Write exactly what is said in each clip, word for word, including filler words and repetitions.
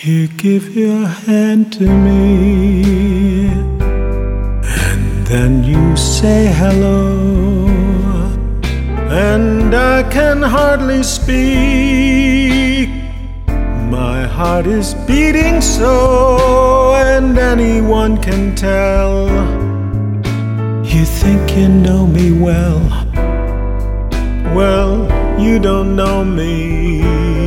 You give your hand to me, and then you say hello, and I can hardly speak. My heart is beating so, and anyone can tell. You think you know me well. Well, you don't know me.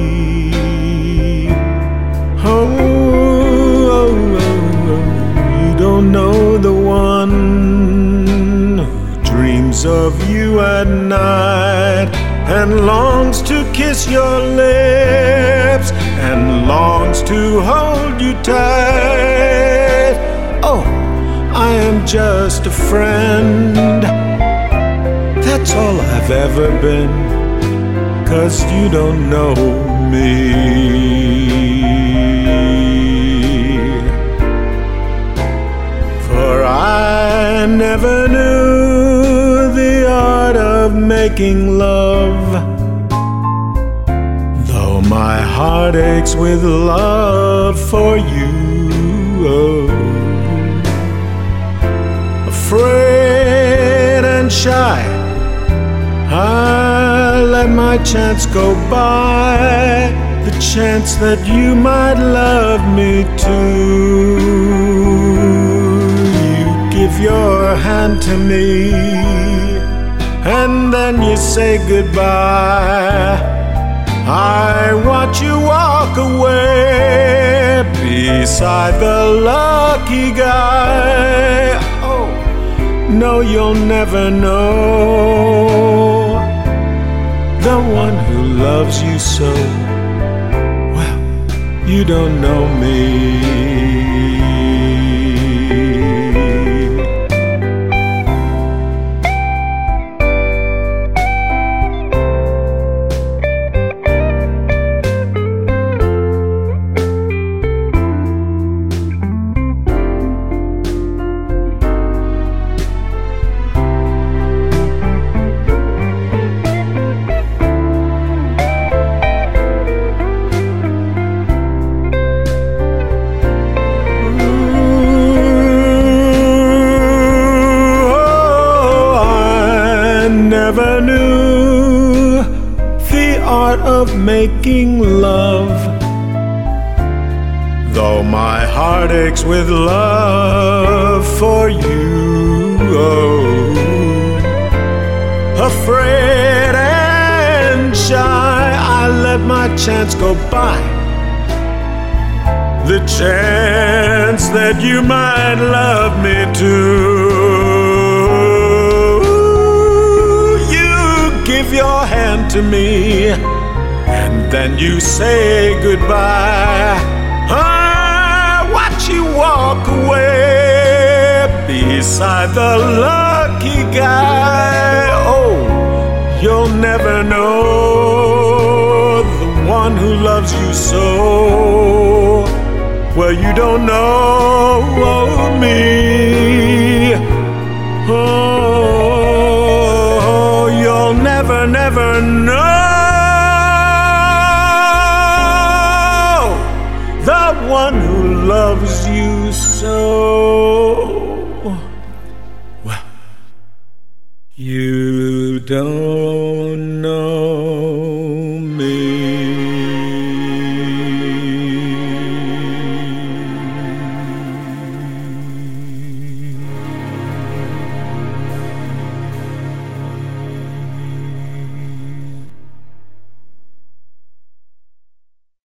Oh, oh, oh, oh, you don't know the one who dreams of you at night and longs to kiss your lips and longs to hold you tight. Oh, I am just a friend. That's all I've ever been, 'cause you don't know me. For I never knew the art of making love, though my heart aches with love for you. Oh. Afraid and shy, I let my chance go by, the chance that you might love me too. You give your hand to me, and then you say goodbye. I watch you walk away beside the lucky guy. Oh, no, you'll never know the one who loves you so. Well, you don't know me. Never knew the art of making love, though my heart aches with love for you. Oh. Afraid and shy, I let my chance go by, the chance that you might love me too. Give your hand to me, and then you say goodbye. I watch you walk away beside the lucky guy. Oh, you'll never know the one who loves you so. Well, you don't know me. Oh, you'll never, never know the one who loves you so.